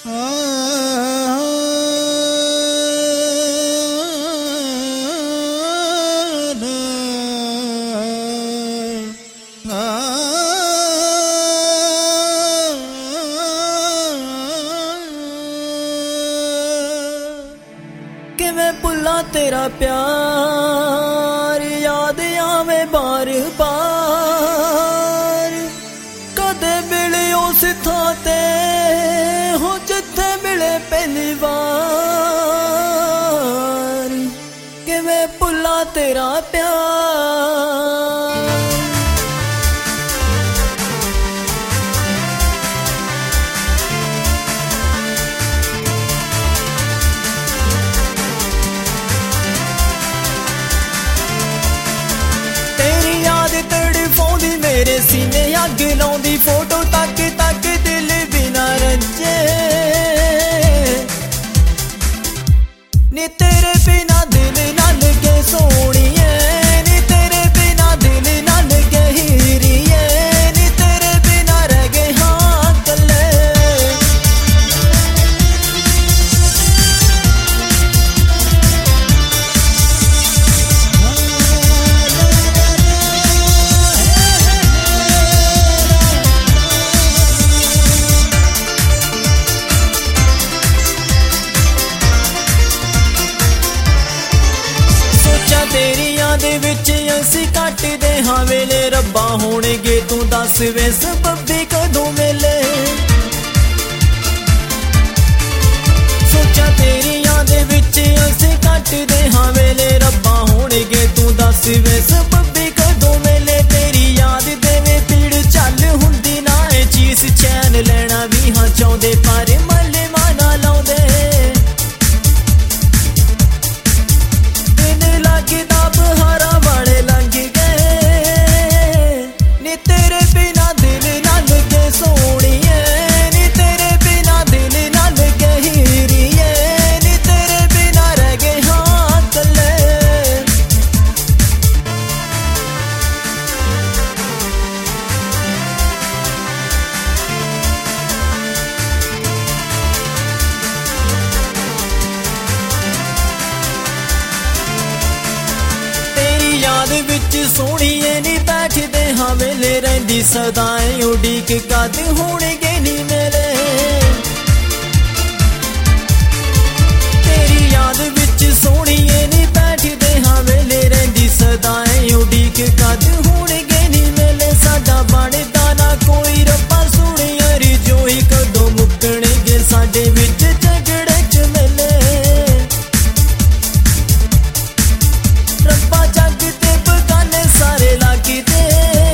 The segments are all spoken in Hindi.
किवें भुल्ला तेरा प्यार, याद आवे बार बार। कदे मिले उस थां ते हो जिथे मिले पहली बार। किवें भुल्ला तेरा प्यार। मेरे सीने अग लाउंदी फोटो तक तक दिल बिना रंजे। नी तेरे बिना दिल ना लगे सोनिए, नी तेरे बिना दिल ना लगे हीरिए, नी तेरे बिना रह गए हाँ कल्ले। तेरियां दे विच असी कटदे हां वेले, रब्बा होणगे तू दस वे सबबी कदों मिले। सोचा तेरियां दे विच असी कटदे हां वेले, रब्बा होणगे तू दस वे सबबी कदों मिले। तेरी याद देवे पीड़ चल हुंदी ना ए चीज, चैन लेना भी हां चाहुंदे पर मले माना लाउंदे। किताब हारा वाले लंघ गए, नी तेरे बिना दिल ना लगे सोनिए, नी तेरे बिना दिल ना लगे हीरिए, नी तेरे बिना रह गए हाँ कल्ले। याद विच सोहणीए नी बैठदे हां वेले, रहिंदी सदाएं उड़ीक कद होणगे नी मेले। तेरी याद विच सोहणीए नी बैठदे हां वेले, रहिंदी सदाएं उड़ीक कद होणगे नी मेले। साडा बनदा ना कोई रब्बा सुणिया री जोई, कदों मुक्कणगे साडे विच झगड़े च मेले। रब्बा जग ते बगाने सारे लगदे,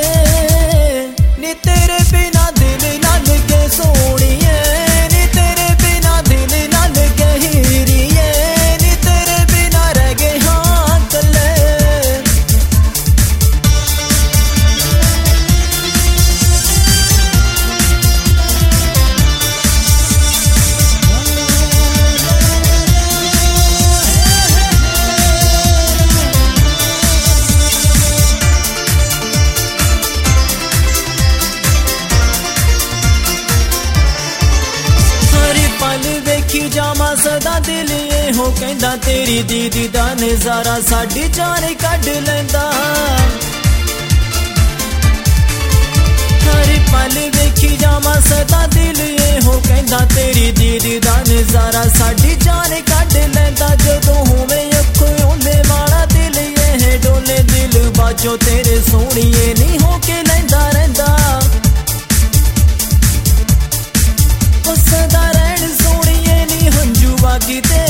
नी तेरे बिना दिल ना लगे सोनिए, नी तेरे बिना दिल ना लगे हीरिए, नी तेरे बिना रह गए हाँ कल्ले। वेखी जावा सदा दिल ये हो कहंदा, तेरी दीदी दा नजारा साडी जान कढ लैंदा। हर पल वेखी जावा सदा दिल ये हो कहंदा, तेरी दीदी दा नजारा साडी जान कढ लैंदा। जदों होवे अखों ओंदे माड़ा दिल ये है डोले, दिल बाजो तेरे सोहणीए नी हो के लैंदा रहिंदा। सदा रहन सोहणीए नी हंजू वगदे,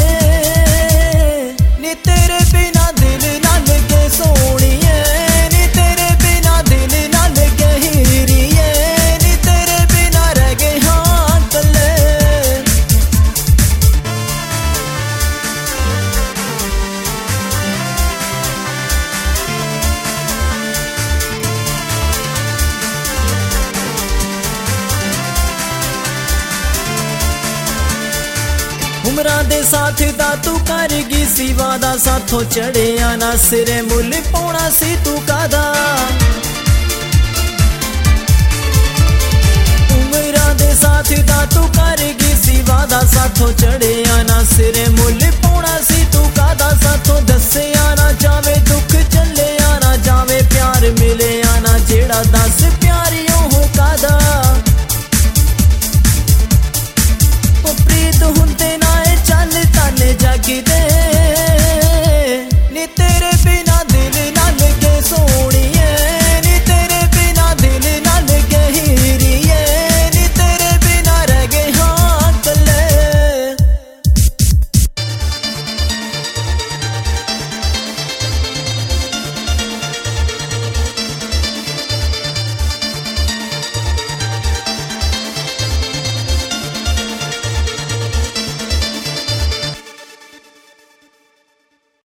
नी तेरे बिना दिल ना लगे सोहणीए, नी तेरे बिना दिल ना लगे हीरिए, नी तेरे बिना रह गए हाँ कल्ले। उमरां दे साथ दा तू कर गई सी वादा, साथों चढ़िया ना सिरे मुल पौना सी तू कादा। उमरां दे साथ दा तू कर गई सी वादा, साथों चढ़िया ना सिरे मुल पाउणा सी तू कादा साथों दसिया ना जावे दुख चलिया ना जावे प्यार मिलिया ना जेड़ा दस प्यार